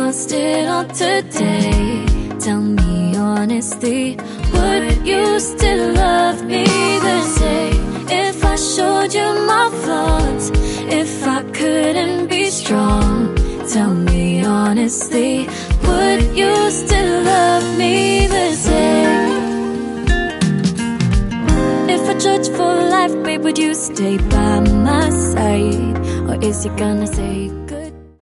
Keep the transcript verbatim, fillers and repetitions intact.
lost it all today. Tell me honestly, would you still love me the same if I showed you my flaws? If I couldn't be strong, tell me honestly, would you still love me the same? If I judge for life, babe, would you stay by my side? Or is he gonna say